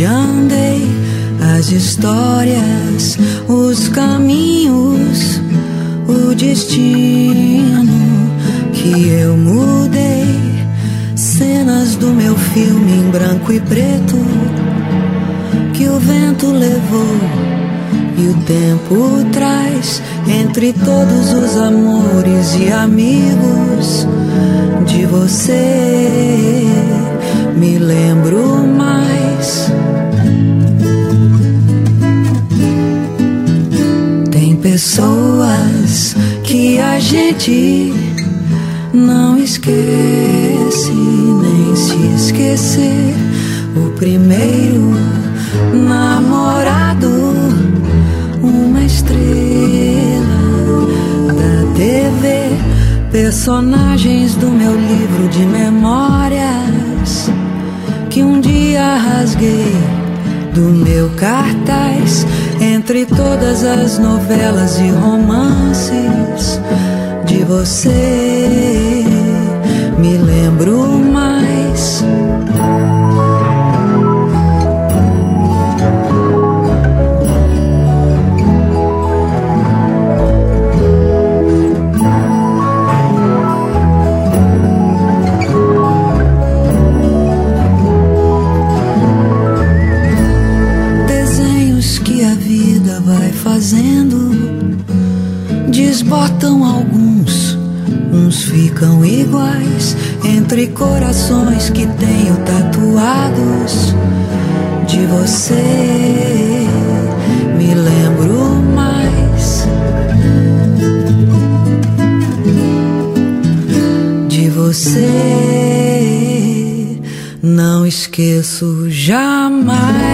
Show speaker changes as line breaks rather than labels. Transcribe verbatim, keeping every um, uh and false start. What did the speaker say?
onde andei, as histórias, os caminhos, o destino que eu mudei, cenas do meu filme em branco e preto que o vento levou e o tempo traz. Entre todos os amores e amigos de você me lembro mais. Tem pessoas que a gente não esquece nem se esquecer. O primeiro namorado, uma estrela da T V, personagens do meu livro de memórias que um dia rasguei do meu cartaz. Entre todas as novelas e romances de você me lembro mais. Fazendo, desbotam alguns, uns ficam iguais. Entre corações que tenho tatuados de você me lembro mais. De você não esqueço jamais.